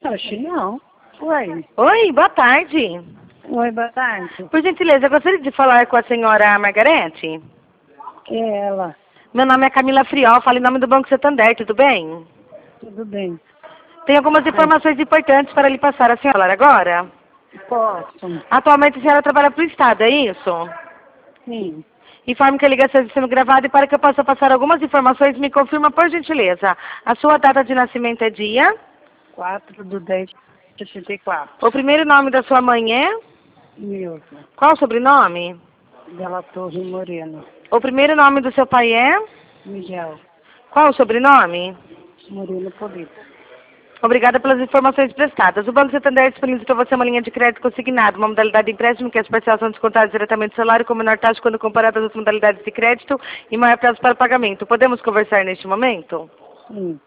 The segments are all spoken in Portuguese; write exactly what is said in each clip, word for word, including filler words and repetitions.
Acho não. Oi. Oi, boa tarde. Oi, boa tarde. Por gentileza, eu gostaria de falar com a senhora Margarete. Que é ela? Meu nome é Camila Friol, falo em nome do Banco Santander, tudo bem? Tudo bem. Tenho algumas informações importantes para lhe passar. A senhora agora? Posso? Atualmente a senhora trabalha para o Estado, é isso? Sim. Informe que a ligação está sendo gravada e para que eu possa passar algumas informações, me confirma, por gentileza. A sua data de nascimento é dia? quatro de dez de setenta e quatro. O primeiro nome da sua mãe é? Milton. Qual o sobrenome? Dela Torre Moreno. O primeiro nome do seu pai é? Miguel. Qual o sobrenome? Moreno Polito. Obrigada pelas informações prestadas. O Banco Santander disponibiliza para você uma linha de crédito consignado, uma modalidade de empréstimo que as parcelas são descontadas diretamente do salário com menor taxa quando comparada às outras modalidades de crédito e maior prazo para pagamento. Podemos conversar neste momento? Sim.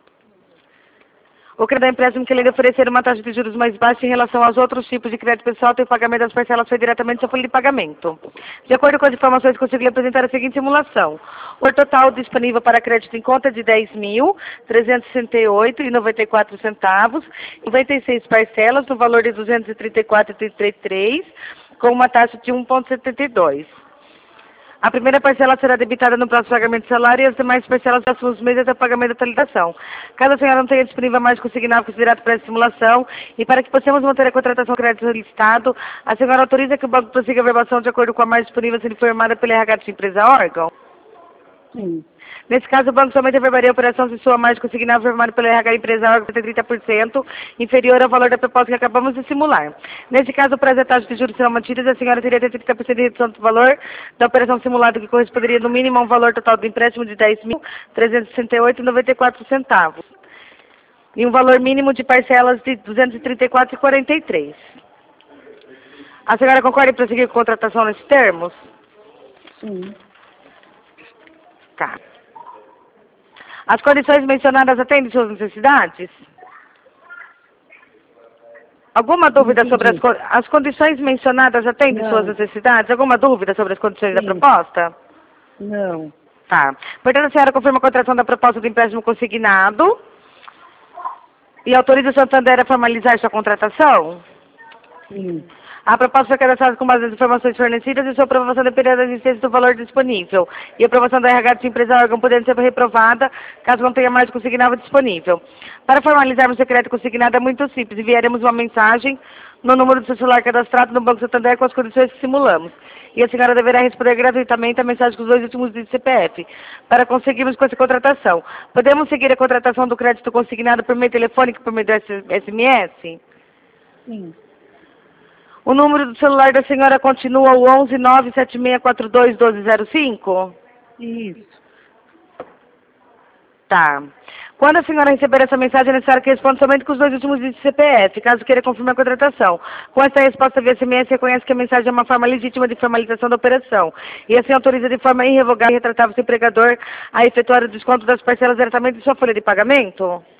O crédito é empréstimo que lhe oferecer uma taxa de juros mais baixa em relação aos outros tipos de crédito pessoal tem o pagamento das parcelas foi diretamente da sua folha de pagamento. De acordo com as informações, consigo lhe apresentar a seguinte simulação. O total disponível para crédito em conta é de dez mil trezentos e sessenta e oito reais e noventa e quatro centavos, noventa e seis parcelas no valor de duzentos e trinta e quatro reais e trinta e três centavos, com uma taxa de um vírgula setenta e dois. A primeira parcela será debitada no próximo pagamento de salário e as demais parcelas nos próximos meses até o pagamento da atualização. Caso a senhora não tenha disponível mais consignado considerado para essa simulação e para que possamos manter a contratação de crédito solicitado, a senhora autoriza que o banco prossiga a verbação de acordo com a mais disponível sendo informada pela R H de empresa órgão? Sim. Nesse caso, o banco somente averbaria a operação se sua margem consignada formada pela R H empresa órgão de trinta por cento inferior ao valor da proposta que acabamos de simular. Nesse caso, o prazo e a taxa de juros serão mantidas e a senhora teria até trinta por cento de redução do valor da operação simulada, que corresponderia no mínimo a um valor total do empréstimo de dez mil trezentos e sessenta e oito reais e noventa e quatro centavos e um valor mínimo de parcelas de duzentos e trinta e quatro reais e quarenta e três centavos. A senhora concorda em prosseguir com a contratação nesses termos? Sim. Tá. As condições mencionadas atendem suas necessidades? Alguma dúvida sobre as, co as condições mencionadas atendem Não. suas necessidades? Alguma dúvida sobre as condições Sim. da proposta? Não. Tá. Portanto, a senhora confirma a contratação da proposta do empréstimo consignado e autoriza o Santander a formalizar sua contratação? Sim. A proposta foi cadastrada com base nas informações fornecidas e sua aprovação dependerá da existência do valor disponível. E a aprovação da R H de sua empresa órgão podendo ser reprovada caso não tenha mais consignado disponível. Para formalizarmos o crédito consignado é muito simples. Enviaremos uma mensagem no número do seu celular cadastrado no Banco Santander com as condições que simulamos. E a senhora deverá responder gratuitamente a mensagem com os dois últimos dígitos do C P F para conseguirmos com essa contratação. Podemos seguir a contratação do crédito consignado por meio telefônico e por meio do S M S? Sim. O número do celular da senhora continua o onze nove sete seis quatro dois um dois zero cinco? Isso. Tá. Quando a senhora receber essa mensagem, é necessário que responda somente com os dois últimos dígitos do C P F, caso queira confirmar a contratação. Com essa resposta via S M S, reconhece que a mensagem é uma forma legítima de formalização da operação. E assim autoriza de forma irrevogável e retratável o seu empregador a efetuar o desconto das parcelas diretamente de sua folha de pagamento?